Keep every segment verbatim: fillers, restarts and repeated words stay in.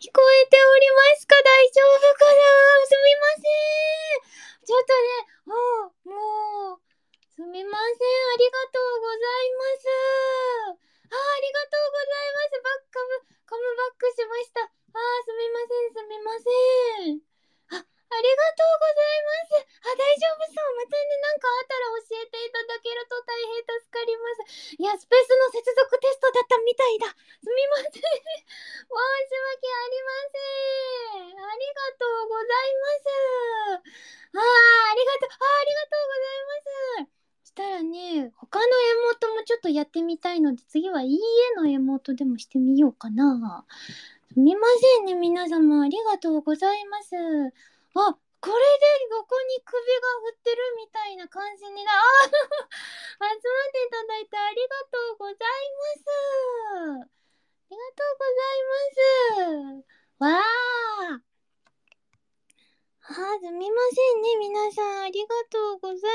聞こえておりますか？大丈夫かな？すみません。ちょっとね、もう、もう、すみません。ありがとうございます。あ、ありがとうございます。バッカム、カムバックしました。あ、すみません、すみません。あ、ありがとうございます。あ、大丈夫そう。またね、なんかあったら教えていただけると大変助かります。いや、スペースの接続テストだったみたいだ。すみません。申し訳ありません。ありがとうございます。ああ、ありがとう、あありがとうございます。したらね、他のエモートもちょっとやってみたいので、次はいいえのエモートでもしてみようかな。すみませんね、皆様。ありがとうございます。あ、これで横に首が振ってるみたいな感じにな、あ集まっていただいてありがとうございます。ありがとうございます。わあ。あー、すみませんね、皆さん。ありがとうございます。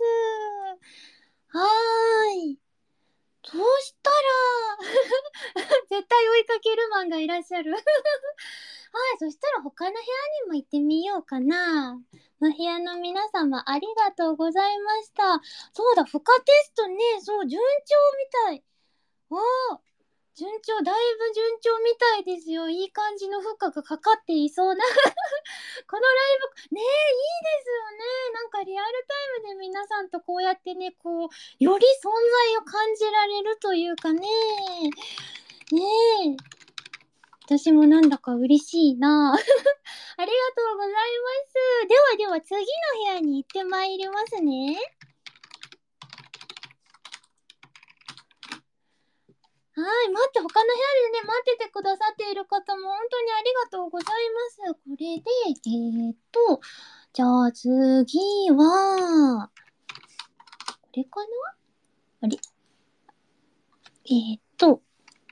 はーい。そしたら絶対追いかけるマンがいらっしゃるはい、そしたら他の部屋にも行ってみようかな。の部屋の皆様、ありがとうございました。そうだ、負荷テストね、そう、順調みたい。おー、順調、だいぶ順調みたいですよ。いい感じの負荷がかかっていそうなこのライブ、ねえ、いいですよね。なんかリアルタイムで皆さんとこうやってね、こう、より存在を感じられるというかね。ねえ。私もなんだか嬉しいな。ありがとうございます。ではでは次の部屋に行ってまいりますね。はい、待って、他の部屋でね、待っててくださっている方も本当にありがとうございます。これで、えーっと、じゃあ次は、これかな？あれえーっと、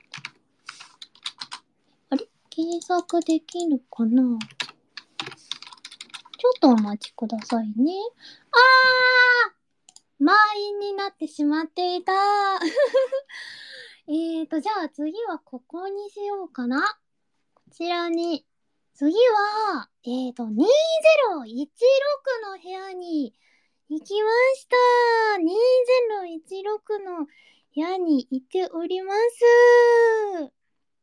あれ検索できるかな？ちょっとお待ちくださいね。あー満員になってしまっていた。えーと、じゃあ次はここにしようかな。こちらに。次は、えーと、にーぜろいちろくの部屋に行きました。にーぜろいちろくの部屋にいております。う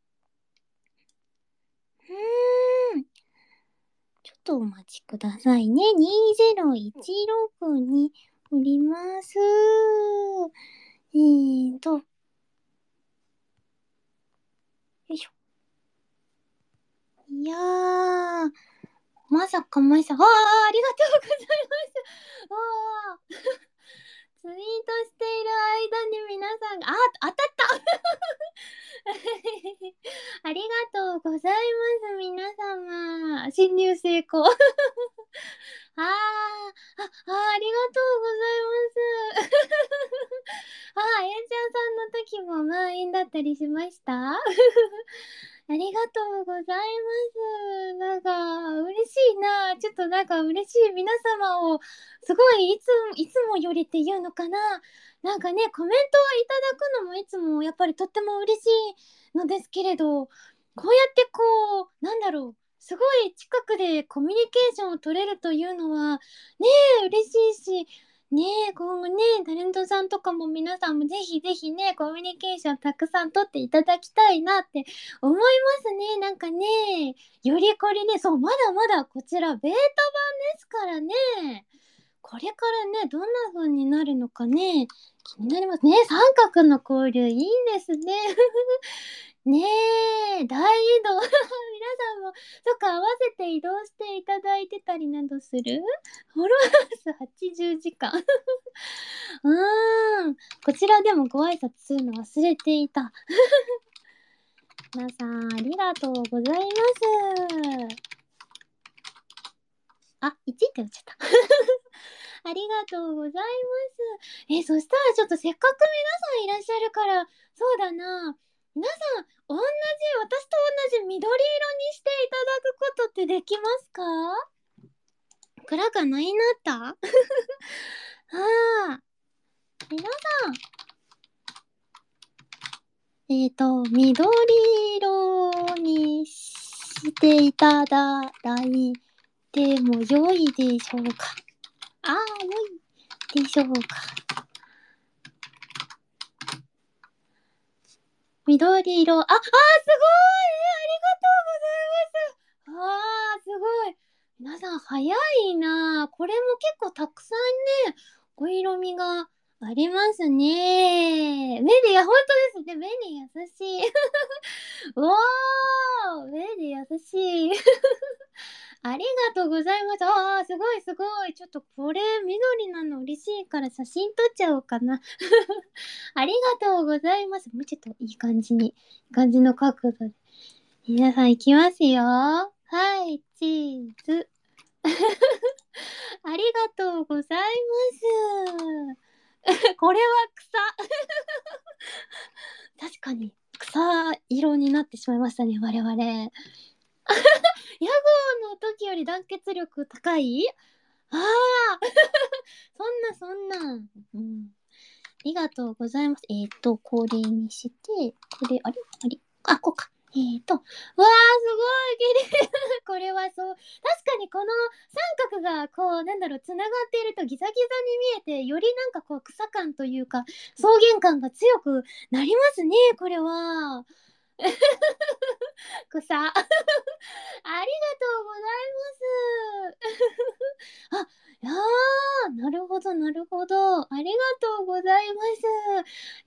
ーん。ちょっとお待ちくださいね。にーぜろいちろくにおります。えーと、よいしょ。いやー、まさかまさか、ああ、ありがとうございます。ああ、ツイートしている間に皆さんが、あ、当たったありがとうございます、皆様。侵入成功。あー、あ、あ、ありがとうございます。あ、エンジャーさんの時も満員だったりしましたありがとうございます。なんか、嬉しいな。ちょっとなんか嬉しい。皆様を、すごい、いつも、いつもよりっていうのかな。なんかね、コメントをいただくのもいつもやっぱりとっても嬉しいのですけれど、こうやってこう、なんだろう。すごい近くでコミュニケーションを取れるというのは、ねえ、嬉しいし、ねえ、今後ね、タレントさんとかも皆さんもぜひぜひね、コミュニケーションたくさん取っていただきたいなって思いますね。なんかね、よりこれね、そう、まだまだこちらベータ版ですからね。これからね、どんな風になるのかね、気になりますね。三角の交流、いいですね。ねえ、大移動。皆さんも、そっか、合わせて移動していただいてたりなどするフォロワー数はちじゅうじかん。うーん。こちらでもご挨拶するの忘れていた。皆さん、ありがとうございます。あ、いちって打っちゃった。ありがとうございます。え、そしたらちょっとせっかく皆さんいらっしゃるから、そうだな。皆さん、同じ、私と同じ緑色にしていただくことってできますか？暗がないなったああ、皆さん、えっと、緑色にししていただいても良いでしょうか。ああ、良いでしょうか。緑色、あ、あー、すごい、えー、ありがとうございます。あー、すごい。皆さん早いな。これも結構たくさんね、お色味がありますね。目で、いや、本当ですね。目に優しい。うわー、目で優しい。ありがとうございます。あー、すごいすごい。ちょっとこれ緑なの嬉しいから写真撮っちゃおうかな。ありがとうございます。もうちょっといい感じに、いい感じの角度で。皆さんいきますよ。はい、チーズ。ありがとうございます。これは草。確かに草色になってしまいましたね、我々。屋号の時より団結力高い。ああそんなそんな。うん。ありがとうございます。えっ、ー、と、これにして、これ、あれあれあ、こうか。えっ、ー、と、わー、すごい綺麗これはそう。確かにこの三角が、こう、なんだろう、つながっているとギザギザに見えて、よりなんかこう、草感というか、草原感が強くなりますね、これは。草。ありがとうございます。あ、いやー、なるほど、なるほど。ありがとうございます。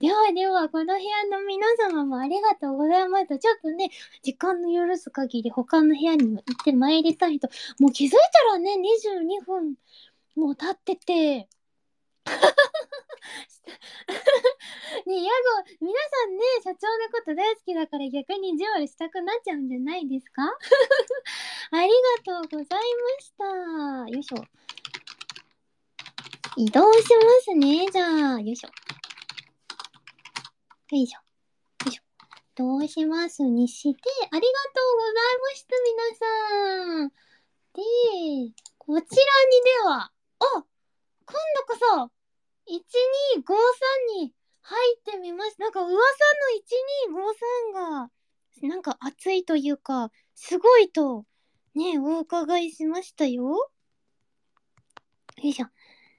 ではでは、この部屋の皆様もありがとうございました。ちょっとね、時間の許す限り他の部屋にも行ってまいりたいと。もう気づいたらね、にじゅうにふんもう経ってて。ね、ヤゴ、皆さんね、社長のこと大好きだから逆に意地悪したくなっちゃうんじゃないですかありがとうございました。よいしょ。移動しますね。じゃあ、よいしょ。よいしょ。よいしょ。移動しますにして、ありがとうございました、皆さん。で、こちらにでは、あ、今度こそ、いちにーごさんに入ってみます。なんか噂のいちにーごさんが、なんか熱いというか、すごいと、ね、お伺いしましたよ。よいしょ。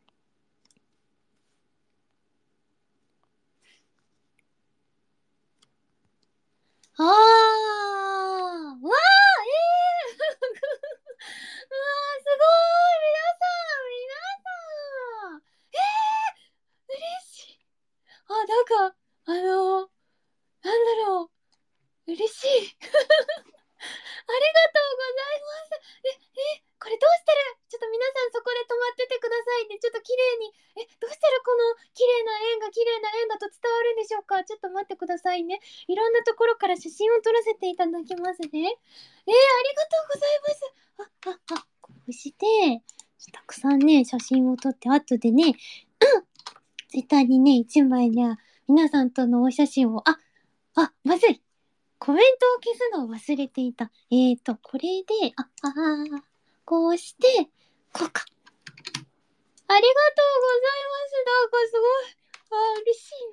あー、わー、えー、うわー、すごい、皆さん、皆さん、えー、嬉しい。あ、なんか、あのー、なんだろう、嬉しい。ありがとうございます。え、え、これどうしたら、ちょっと皆さんそこで止まっててくださいね。ちょっと綺麗に、え、どうしたらこの綺麗な円が綺麗な円だと伝わるんでしょうか。ちょっと待ってくださいね。いろんなところから写真を撮らせていただきますね。えー、ありがとうございます。あ、あ、あ、こうして、たくさんね、写真を撮って、後でね、ツイッターにね、一枚ね、皆さんとのお写真を、あ、あ、まずい。コメントを消すのを忘れていた。えーと、これで、あ、あー、こうして、こうか。ありがとうございます。なんかすごい。あー、嬉しいな。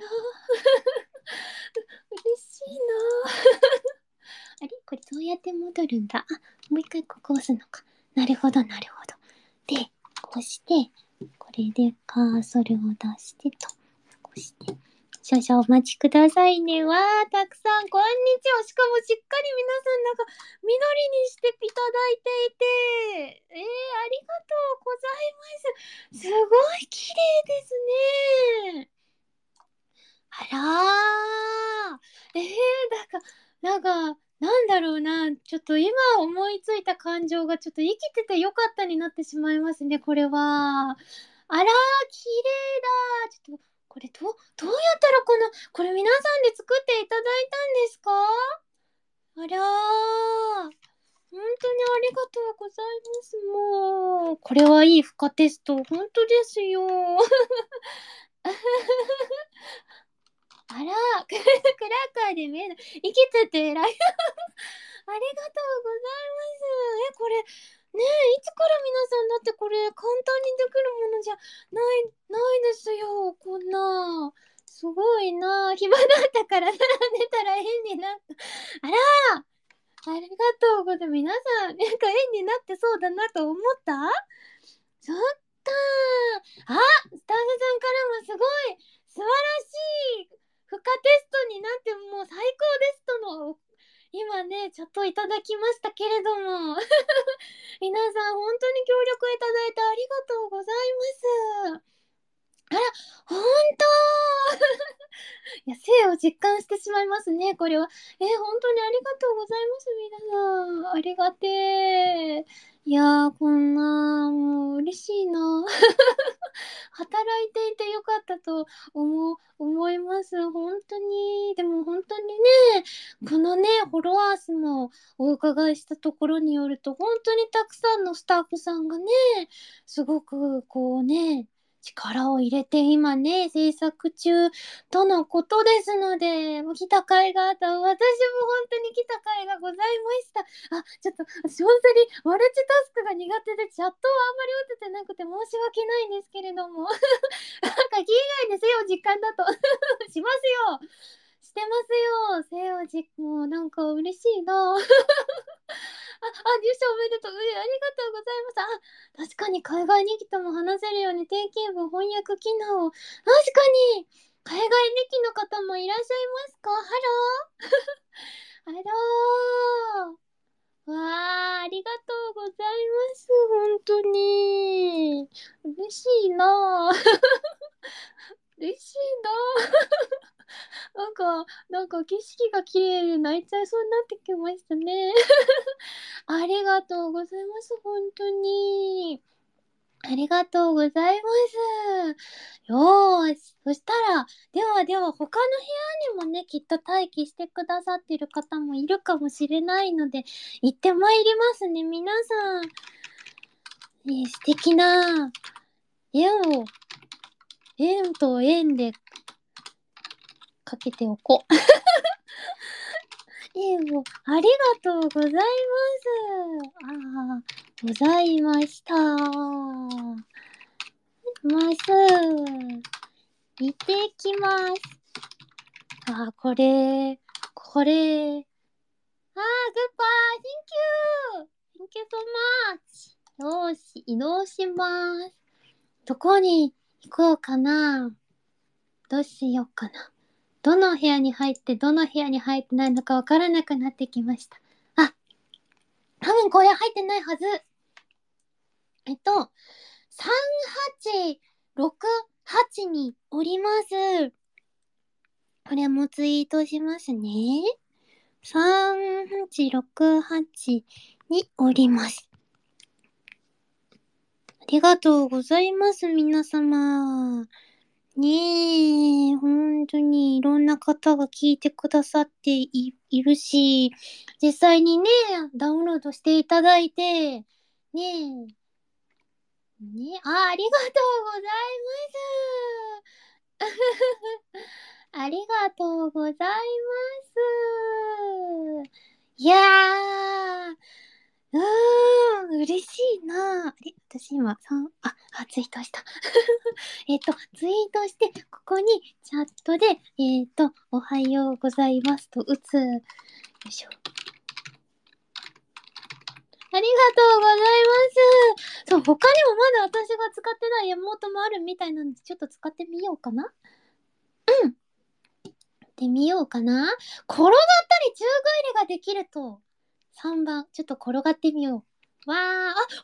嬉しいな。あれこれどうやって戻るんだ。あ、もう一回ここ押すのか。なるほど、なるほど。で、こうして、これでカーソルを出してと。こうして。少々お待ちくださいね。わー、たくさん、こんにちは。しかもしっかり皆さんなんか、緑にしていただいていて、えー、ありがとうございます。すごい綺麗ですね。あらー。えー、なんか、なんか、なんだろうな。ちょっと今思いついた感情がちょっと生きててよかったになってしまいますね、これは。あらー、綺麗だ。ちょっと、これどう、どうやったらこの、これ皆さんで作っていただいたんですか？あらー。本当にありがとうございます。もう、これはいい負荷テスト。本当ですよ。あら、クラッカーで見えない。生きてて偉い。ありがとうございます。え、これ、ねえ、いつから皆さんだってこれ簡単にできるものじゃない、ないですよ、こんな。すごいな。暇だったから並んでたら変になった。あらありがとうございます。皆さん、なんか縁になってそうだなと思った？そっかー。あ、スタッフさんからもすごい素晴らしい負荷テストになってもう最高ですとの今ねチャットいただきましたけれども皆さん本当に協力いただいてありがとうございます。あら、本当いや、生を実感してしまいますね、これは。えー、本当にありがとうございます、皆さん。ありがてー。いやー、こんな、もう嬉しいな。働いていてよかったと思う、思います。本当に。でも本当にね、このね、フォロワー数もお伺いしたところによると、本当にたくさんのスタッフさんがね、すごくこうね、力を入れて今ね、制作中とのことですので、もう来た甲斐があった。私も本当に来た甲斐がございました。あ、ちょっと、私本当にマルチタスクが苦手でチャットをあんまり打ててなくて申し訳ないんですけれども。なんか気以外で性を実感だとしますよ。してますよ。性を実もうなんか嬉しいな。あ、あ、入社おめでとう。うえ、ありがとうございます。あ、確かに海外日記とも話せるように定型文翻訳機能を。確かに海外日記の方もいらっしゃいますか？ハローハロー。わあ、ありがとうございます。本当に。嬉しいなぁ。嬉しいなぁ。なんか、なんか景色が綺麗で泣いちゃいそうになってきましたね。ありがとうございます。本当に。ありがとうございます。よーし。そしたら、ではでは他の部屋にもね、きっと待機してくださってる方もいるかもしれないので、行ってまいりますね。皆さん、ね、素敵な縁を、縁と縁でかけておこう。縁を、ありがとうございます。ああ、ございました。ます。行ってきます。あ、これ、これ。あ、グッバイ、Thank you! Thank you so much! よーし、移動します。どこに行こうかな。どうしようかな。どの部屋に入って、どの部屋に入ってないのかわからなくなってきました。あ、多分これ入ってないはず。えっと、さんはちろくはちにおります。これもツイートしますね。さんはちろくはちにおります。ありがとうございます、皆様。ねえ、本当にいろんな方が聞いてくださってい、いるし、実際にね、ダウンロードしていただいて、ねえ、ね、あ、ありがとうございます。ありがとうございます。いやー、うーん、嬉しいな。あれ、私今、さん、あ、あ、ツイートした。えっと、ツイートして、ここにチャットで、えっと、おはようございますと打つ。よいしょ。ありがとうございます。そう、他にもまだ私が使ってないエモートもあるみたいなんで、ちょっと使ってみようかな。うん。ってみようかな。転がったり宙返りができると。さんばん、ちょっと転がってみよう。わー、あ、わー、す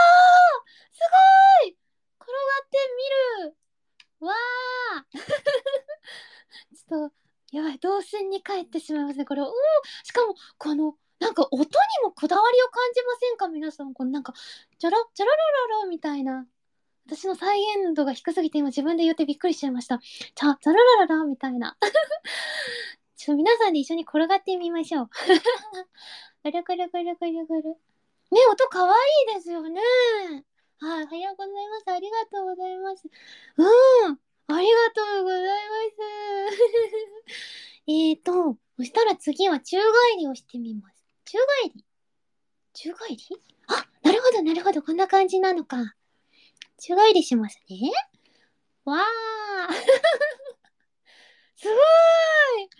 ごい転がってみる。わー。ちょっと、やばい、動線に帰ってしまいますね。これ、おー、しかも、この、なんか音にもこだわりを感じませんか皆さん。このなんか、チャラ、チャララララみたいな。私の再現度が低すぎて今自分で言ってびっくりしちゃいました。チャ、チャララララみたいな。ちょっと皆さんで一緒に転がってみましょう。ぐるぐるぐるぐるぐる。ね、音かわいいですよね。はい、おはようございます。ありがとうございます。うん。ありがとうございます。えーと、そしたら次は宙返りをしてみます。宙返り宙返りあ、なるほど、なるほど。こんな感じなのか。宙返りしますね。わー。すごーい。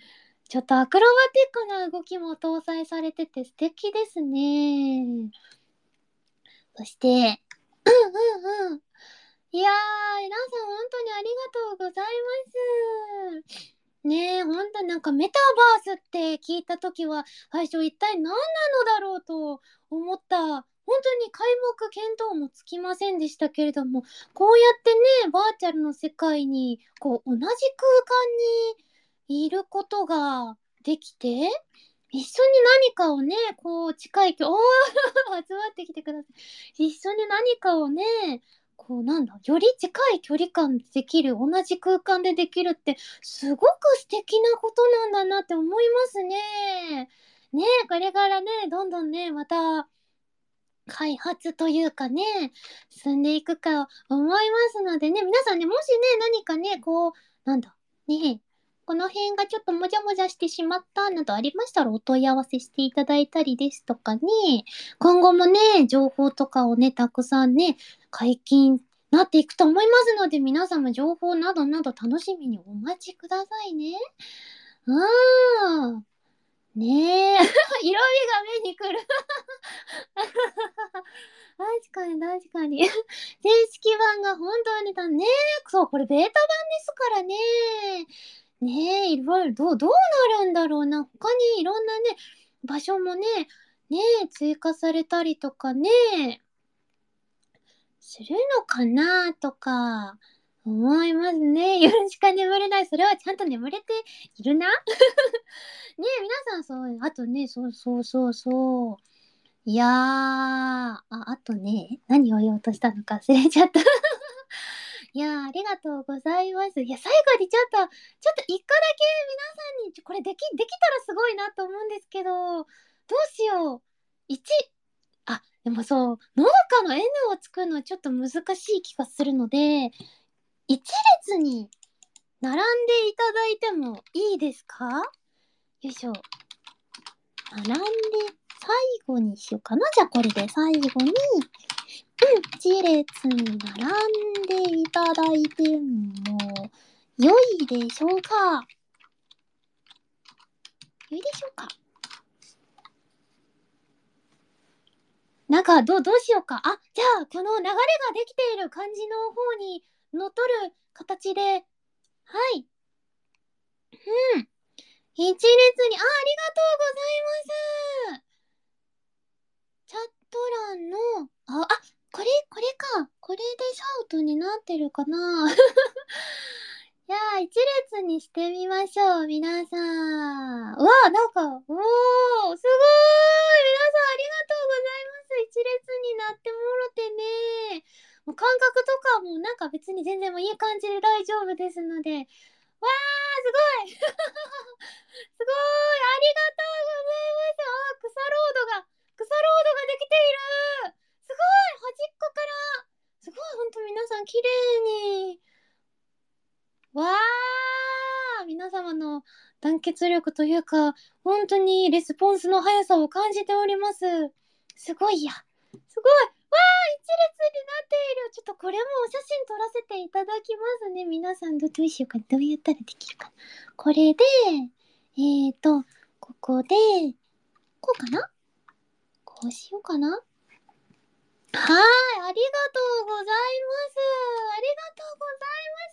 ちょっとアクロバティックな動きも搭載されてて素敵ですね。そして、うんうんうん。いやー、皆さん本当にありがとうございます。ねえ、ほんとなんかメタバースって聞いたときは、最初一体何なのだろうと思った。本当に皆目見当もつきませんでしたけれども、こうやってね、バーチャルの世界に、こう、同じ空間にいることができて、一緒に何かをね、こう、近い距離、おー集まってきてください。一緒に何かをね、こうなんだ、より近い距離感でできる、同じ空間でできるって、すごく素敵なことなんだなって思いますね。ねえ、これからね、どんどんね、また、開発というかね、進んでいくか思いますのでね、皆さんね、もしね、何かね、こう、なんだ、ね、この辺がちょっともじゃもじゃしてしまったなどありましたらお問い合わせしていただいたりですとかね、今後もね、情報とかをね、たくさんね、解禁なっていくと思いますので、皆様情報などなど楽しみにお待ちくださいね。うーん。ねえ。色味が目にくる。確かに確かに。正式版が本当にだね。そう、これベータ版ですからね。ねえ、いろいろ、どう、どうなるんだろうな。他にいろんなね、場所もね、ねえ、追加されたりとかね、するのかなとか、思いますね。夜しか眠れない。それはちゃんと眠れているな。ねえ、皆さんそう、あとね、そうそうそうそう。いやー、あ、あとね、何を言おうとしたのか忘れちゃった。いやー、ありがとうございます。いや、最後にちょっと、ちょっと一個だけ皆さんに、ちょこれでき、できたらすごいなと思うんですけど、どうしよう。いち、あ、でもそう、農家の N を作るのはちょっと難しい気がするので、一列に並んでいただいてもいいですか？よいしょ。並んで、最後にしようかな。じゃあこれで最後に、一列に並んでいただいても良いでしょうか？良いでしょうか？なんか、どう、どうしようか。あ、じゃあ、この流れができている感じの方にのっとる形で、はい。うん。一列に、あ、ありがとうございます。チャット欄の、あ、あ、これ、これか。これでシャウトになってるかな。いやー、一列にしてみましょう、皆さん。うわー、なんか、おー、すごーい。皆さんありがとうございます。一列になってもろてね。もう感覚とかもなんか別に全然もういい感じで大丈夫ですので。わー、すごい。すごーい。ありがとうございます。あー、草ロードが、草ロードができている。すごい。端っこから。すごい、ほんと皆さん綺麗に。わー、皆様の団結力というか、本当にレスポンスの速さを感じております。すごいや。すごい。わー、一列になっている。ちょっとこれもお写真撮らせていただきますね。皆さんど、どうしようか。どうやったらできるかな。これで、えーと、ここで、こうかな？こうしようかな。はい、ありがとうございます。ありがとうございます。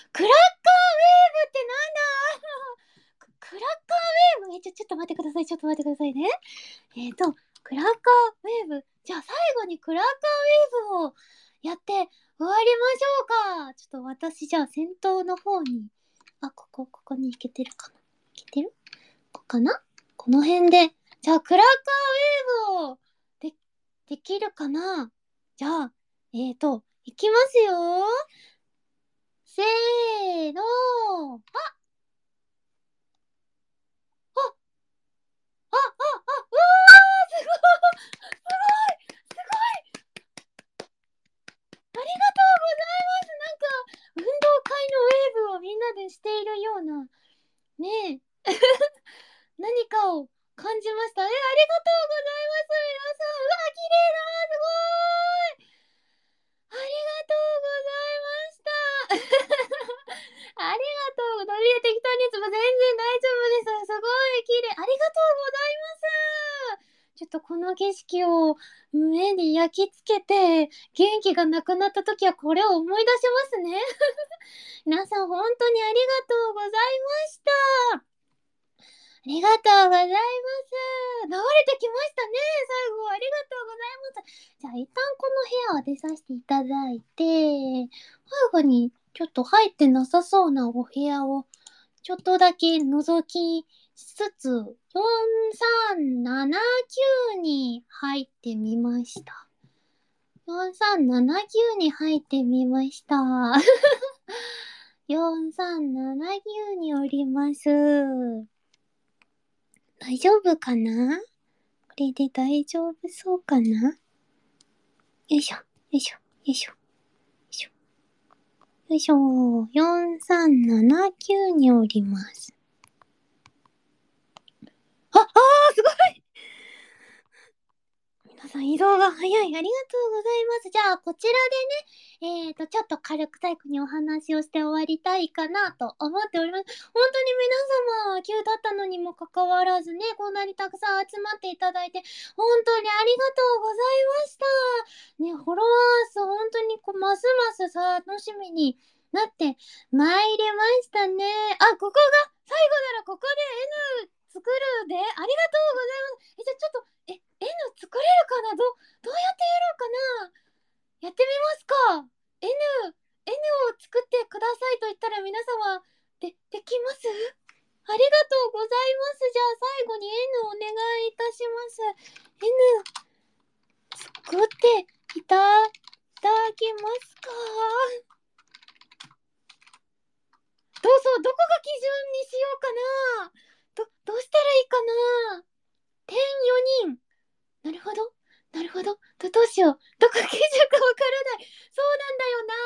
クラッカーウェーブってなんだ？クラッカーウェーブ、え、ちょ、ちょっと待ってください。ちょっと待ってくださいね。えっと、クラッカーウェーブ。じゃあ最後にクラッカーウェーブをやって終わりましょうか。ちょっと私じゃあ先頭の方に、あ、ここ、ここに行けてるかな？行けてる？ここかな？この辺で。じゃあクラッカーウェーブをで、できるかな？じゃあ、えーと、いきますよ。せーの。あ、あ、あ、あ、あ、うわー、すごい、すごい、すごい、ありがとうございます。なんか、運動会のウェーブをみんなでしているような、ねえ、何かを感じました。え、ありがとうございます。皆さん。うわ、綺麗だ。すごーい。ありがとうございました。ありがとう。ノリで適当にいつも全然大丈夫です。 ちょっとこの景色を目に焼き付けて、元気がなくなった時はこれを思い出しますね。皆さん本当にありがとうございました。ありがとうございます。流れてきましたね。最後ありがとうございます。じゃあ一旦この部屋を出させていただいて、最後にちょっと入ってなさそうなお部屋をちょっとだけ覗きしつつ、よんさんななきゅうに入ってみました。よんさんななきゅうに入ってみました。よんさんななきゅうにおります。大丈夫かな？これで大丈夫そうかな？よいしょ、よいしょ、よいしょ、よいしょ。よいしょ、よんさんななきゅうにおります。あ、あー、すごい！皆さん移動が早い。ありがとうございます。じゃあ、こちらでね、えーと、ちょっと軽く最後にお話をして終わりたいかなと思っております。本当に皆様、急だったのにもかかわらずね、こんなにたくさん集まっていただいて、本当にありがとうございました。ね、フォロワー数、本当にこう、ますます楽しみになってまいりましたね。あ、ここが、最後ならここで N 作るで、ありがとうございます。え、じゃあちょっと、え、N 作れるかな？ど、どうやってやろうかな？やってみますか？ N、N を作ってくださいと言ったら皆様、で、できます？ありがとうございます。じゃあ最後に N お願いいたします。N、作っていただけますか？どうぞ、どこが基準にしようかな？ど、どうしたらいいかな？点よにん。なるほど。なるほど。ど、どうしよう。どこ基準かわからない。そうなんだよな。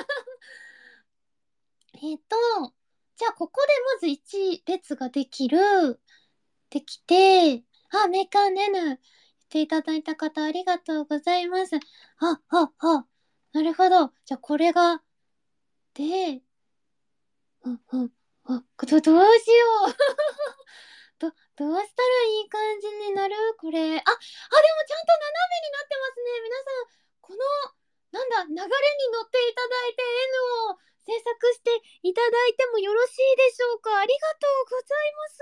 えっと、じゃあここでまずいち列ができる。できて、あ、メーカーネヌ。言っていただいた方ありがとうございます。あ、あ、あ。なるほど。じゃあこれが、で、うん、うん。あ、ど、どうしよう。ど、どうしたらいい感じになるこれ。あ、あ、でもちゃんと斜めになってますね。皆さん、この、なんだ、流れに乗っていただいて N を制作していただいてもよろしいでしょうか？ありがとうございます。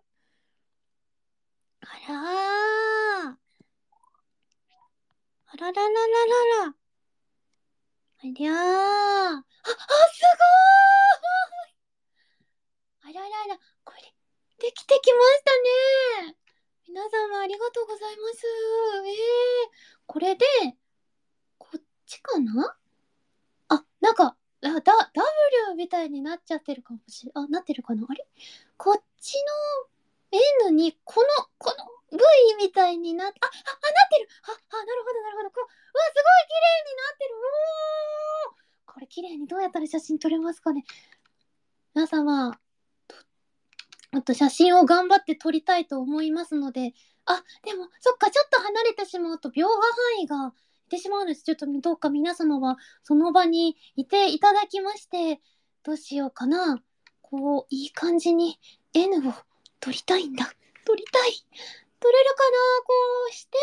あらー。あらららららら。ありゃー。あ、あ、すごーい。あららら。これ、できてきましたね。皆様ありがとうございます。えー、これで、こっちかな？あ、なんか、あ、だ、ダブリュー みたいになっちゃってるかもしれ、あ、なってるかな？あれこっちの N に、この、この V みたいになっ、あ、あ、あ、なってる。あ、あ、なるほど、なるほど。こう、うわ、すごい綺麗になってる。おー、これ綺麗にどうやったら写真撮れますかね？皆様、あと写真を頑張って撮りたいと思いますので、あ、でも、そっか、ちょっと離れてしまうと描画範囲が出てしまうんです。ちょっとどうか皆様はその場にいていただきまして、どうしようかな。こう、いい感じに N を撮りたいんだ。撮りたい。撮れるかな？こうして、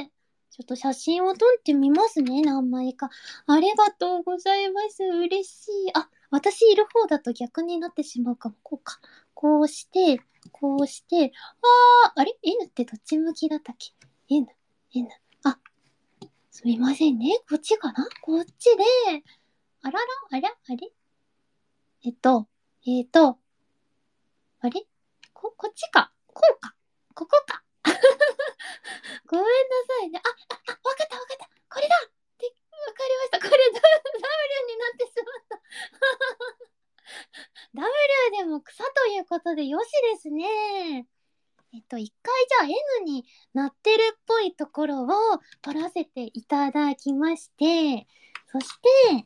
ちょっと写真を撮ってみますね。何枚か。ありがとうございます。嬉しい。あ、私いる方だと逆になってしまうかも。こうか。こうして、こうして、あー、あれ ?N ってどっち向きだったっけ？ N、N。あ、すみませんね。こっちかな？こっちで、あらら、あら、あれえっと、えっと、あれこ、こっちか。こうか。ここか。ごめんなさいね。あ、あ、あ、わかったわかった。これだで、わかりました。これ、ダブリュー になってしまった。ダブリュー でも草ということでよしですね。えっと、一回じゃあ N になってるっぽいところを取らせていただきまして、そして、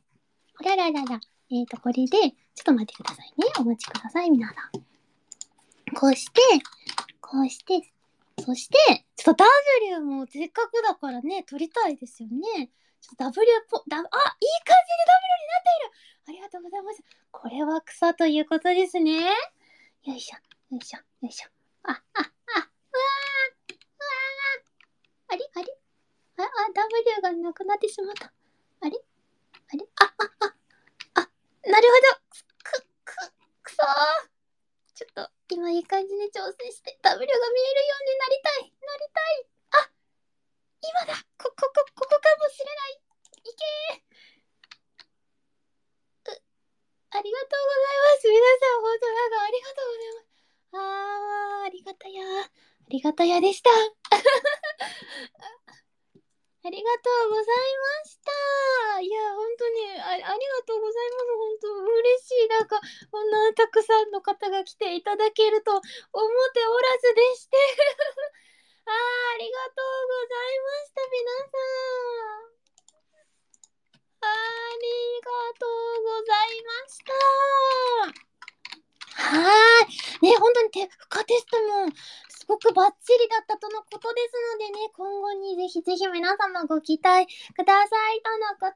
ほらららら、えっと、これで、ちょっと待ってくださいね。お待ちください、皆さん。こうして、こうして、そして、ちょっと ダブリュー もせっかくだからね、取りたいですよね。ちょっと W っぽ、だ、あ、いい感じで ダブリュー になっている。ありがとうございます。これは草ということですね。よいしょ、よいしょ、よいしょ。あ、あ、あ、うわー、うわなくなってしまった。あれあれあ、あ、あ、あ、なるほど。く、く、くそー。ちょっと、今いい感じに調整して、W が見えるようになりたい。なりたい。あ、今だ。こ、こ、こ、ここかもしれない。いけー。う、ありがとうございます。皆さん、本当なんかありがとうございます。あー、ありがたや。ありがたやでした。ありがとうございました。いや、本当にあ、ありがとうございます。本当嬉しい。なんか、こんなたくさんの方が来ていただけると思っておらずでして。あー、ありがとうございました、皆さん。ありがとうございました。はーい。ね、本当にて負荷テストもすごくバッチリだったとのことですのでね、今後にぜひぜひ皆様ご期待くださいとのことです。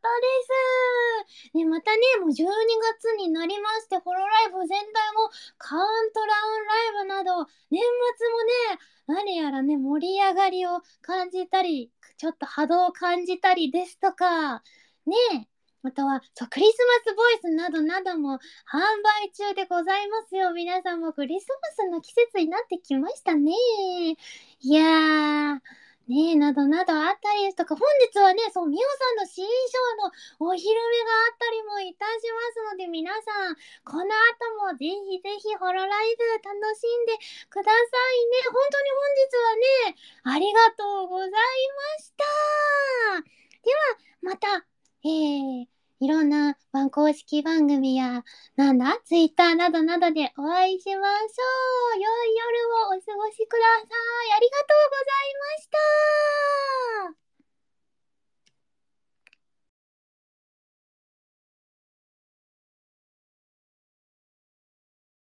ね、またね、もうじゅうにがつになりまして、ホロライブ全体もカウントダウンライブなど、年末もね、何やらね、盛り上がりを感じたり、ちょっと波動を感じたりですとか、ね、または、そう、クリスマスボイスなどなども販売中でございますよ。皆さんもクリスマスの季節になってきましたね。いやー、ねえ、などなどあったりですとか、本日はね、そう、みおさんの新章のお披露目があったりもいたしますので、皆さん、この後もぜひぜひホロライブ楽しんでくださいね。本当に本日はね、ありがとうございました。では、また、えー、いろんな番公式番組や、なんだ、ツイッターなどなどでお会いしましょう。良い夜をお過ごしください。ありがとうございます。